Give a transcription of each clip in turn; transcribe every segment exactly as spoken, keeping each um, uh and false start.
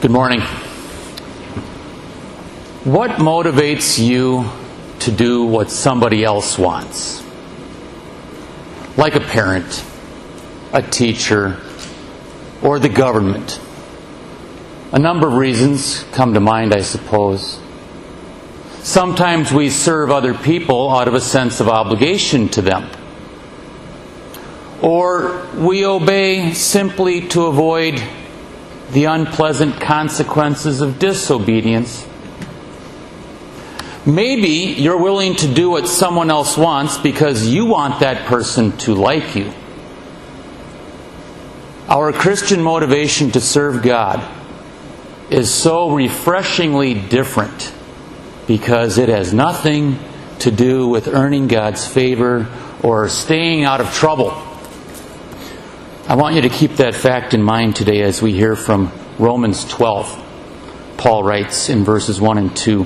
Good morning. What motivates you to do what somebody else wants? Like a parent, a teacher, or the government. A number of reasons come to mind, I suppose. Sometimes we serve other people out of a sense of obligation to them. Or we obey simply to avoid the unpleasant consequences of disobedience. Maybe you're willing to do what someone else wants because you want that person to like you. Our Christian motivation to serve God is so refreshingly different because it has nothing to do with earning God's favor or staying out of trouble. I want you to keep that fact in mind today as we hear from Romans twelve. Paul writes in verses one and two,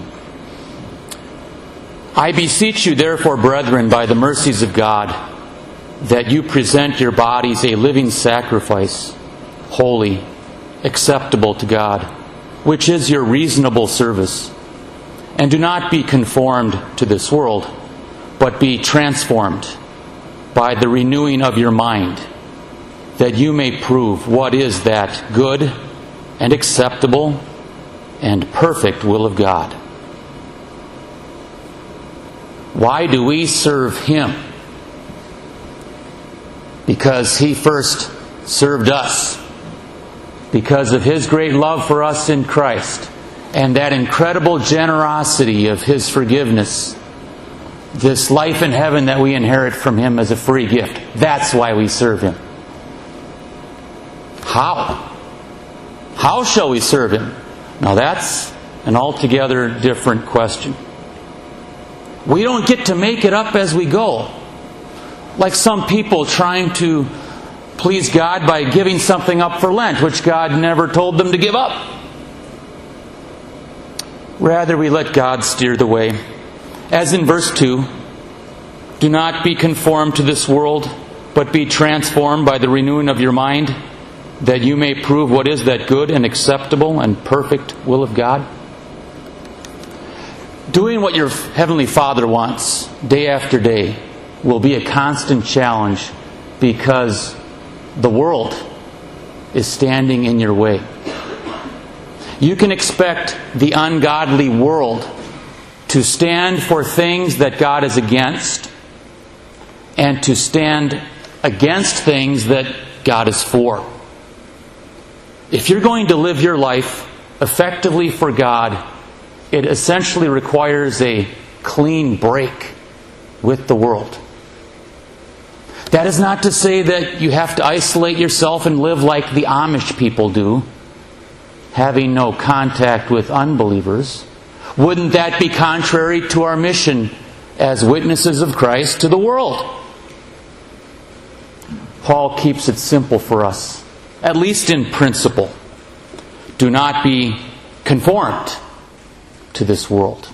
I beseech you therefore, brethren, by the mercies of God, that you present your bodies a living sacrifice, holy, acceptable to God, which is your reasonable service. And do not be conformed to this world, but be transformed by the renewing of your mind, that you may prove what is that good and acceptable and perfect will of God. Why do we serve Him? Because He first served us. Because of His great love for us in Christ and that incredible generosity of His forgiveness, this life in heaven that we inherit from Him as a free gift. That's why we serve Him. How? How shall we serve Him? Now that's an altogether different question. We don't get to make it up as we go. Like some people trying to please God by giving something up for Lent, which God never told them to give up. Rather, we let God steer the way. As in verse two, do not be conformed to this world, but be transformed by the renewing of your mind, that you may prove what is that good and acceptable and perfect will of God. Doing what your Heavenly Father wants day after day will be a constant challenge because the world is standing in your way. You can expect the ungodly world to stand for things that God is against and to stand against things that God is for. If you're going to live your life effectively for God, it essentially requires a clean break with the world. That is not to say that you have to isolate yourself and live like the Amish people do, having no contact with unbelievers. Wouldn't that be contrary to our mission as witnesses of Christ to the world? Paul keeps it simple for us, at least in principle. Do not be conformed to this world.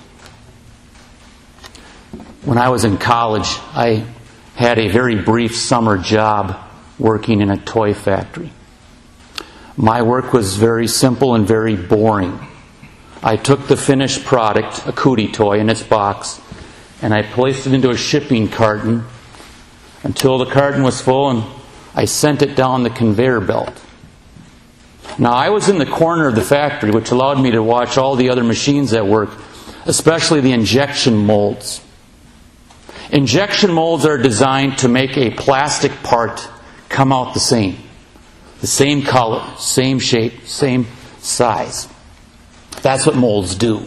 When I was in college, I had a very brief summer job working in a toy factory. My work was very simple and very boring. I took the finished product, a cootie toy in its box, and I placed it into a shipping carton until the carton was full, and I sent it down the conveyor belt. Now, I was in the corner of the factory, which allowed me to watch all the other machines at work, especially the injection molds. Injection molds are designed to make a plastic part come out the same. The same color, same shape, same size. That's what molds do.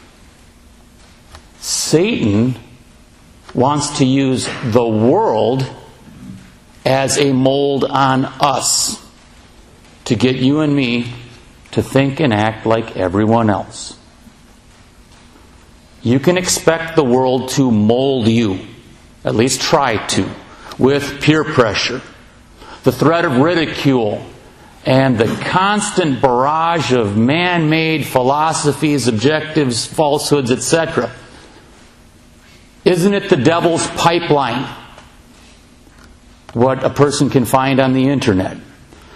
Satan wants to use the world as a mold on us to get you and me to think and act like everyone else. You can expect the world to mold you, at least try to, with peer pressure, the threat of ridicule, and the constant barrage of man-made philosophies, objectives, falsehoods, et cetera. Isn't it the devil's pipeline? What a person can find on the internet.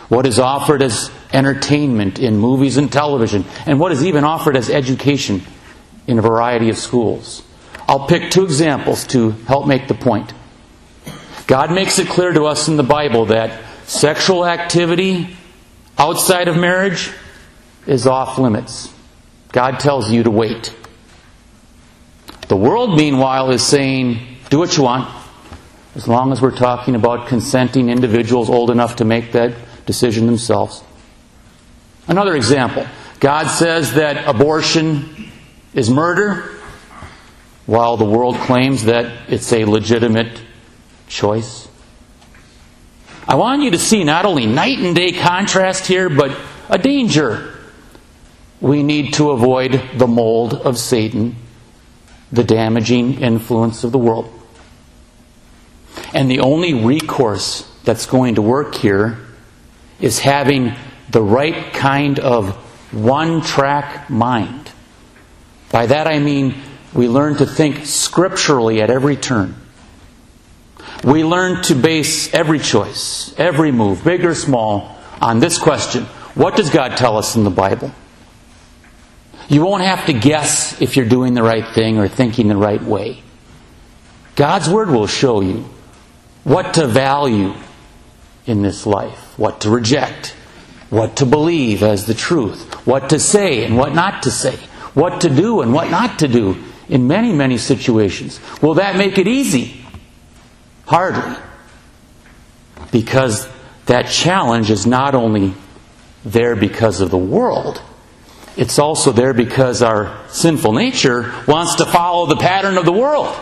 what is offered as entertainment in movies and television, and what is even offered as education in a variety of schools. I'll pick two examples to help make the point. God makes it clear to us in the Bible that sexual activity outside of marriage is off limits. God tells you to wait. The world, meanwhile, is saying, do what you want, as long as we're talking about consenting individuals old enough to make that decision themselves. Another example. God says that abortion is murder, while the world claims that it's a legitimate choice. I want you to see not only night and day contrast here, but a danger. We need to avoid the mold of Satan, the damaging influence of the world. And the only recourse that's going to work here is having the right kind of one-track mind. By that I mean we learn to think scripturally at every turn. We learn to base every choice, every move, big or small, on this question: what does God tell us in the Bible? You won't have to guess if you're doing the right thing or thinking the right way. God's Word will show you what to value in this life, what to reject, what to believe as the truth, what to say and what not to say, what to do and what not to do in many, many situations. Will that make it easy? Hardly. Because that challenge is not only there because of the world, it's also there because our sinful nature wants to follow the pattern of the world.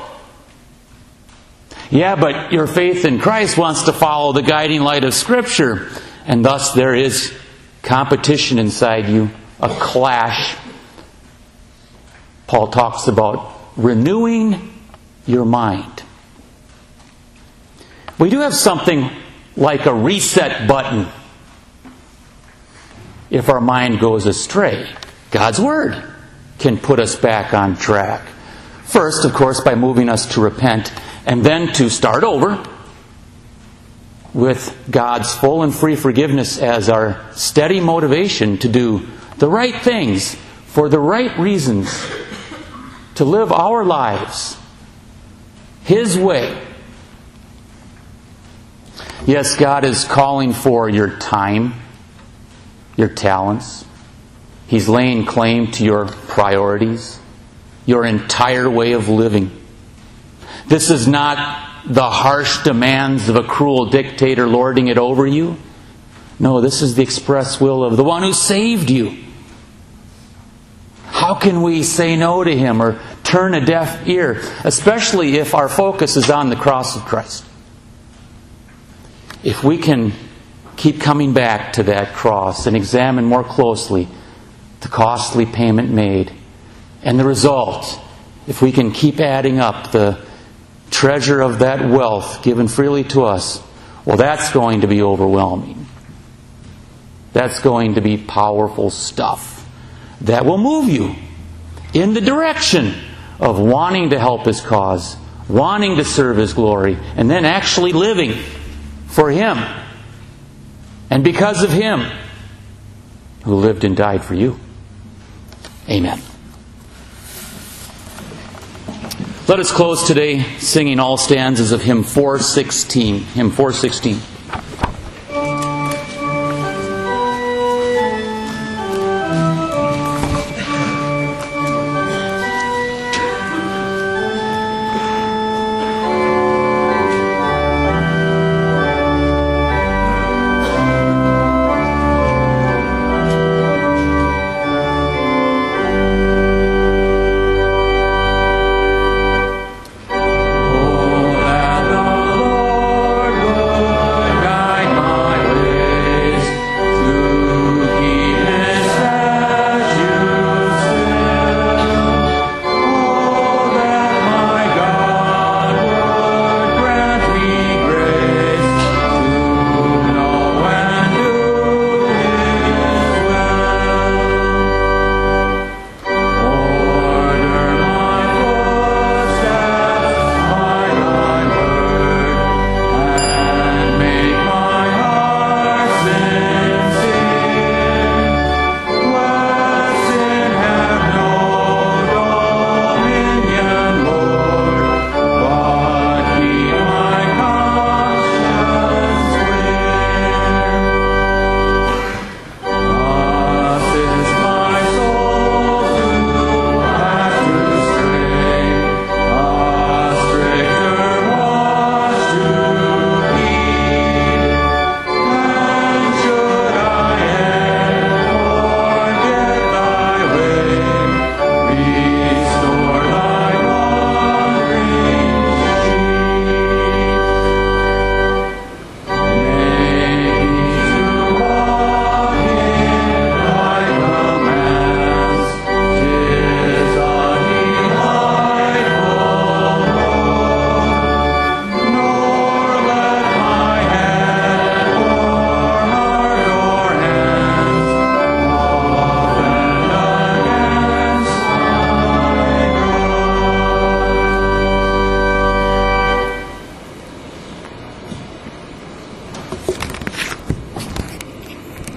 Yeah, but your faith in Christ wants to follow the guiding light of Scripture. And thus there is competition inside you, a clash. Paul talks about renewing your mind. We do have something like a reset button if our mind goes astray. God's Word can put us back on track. First, of course, by moving us to repent, and then to start over with God's full and free forgiveness as our steady motivation to do the right things for the right reasons, to live our lives His way. Yes, God is calling for your time, your talents. He's laying claim to your priorities, your entire way of living. This is not the harsh demands of a cruel dictator lording it over you. No, this is the express will of the one who saved you. How can we say no to Him or turn a deaf ear, especially if our focus is on the cross of Christ? If we can keep coming back to that cross and examine more closely the costly payment made, and the result, if we can keep adding up the treasure of that wealth given freely to us, well, that's going to be overwhelming. That's going to be powerful stuff that will move you in the direction of wanting to help His cause, wanting to serve His glory, and then actually living for Him and because of Him who lived and died for you. Amen. Let us close today singing all stanzas of hymn four sixteen. Hymn four sixteen.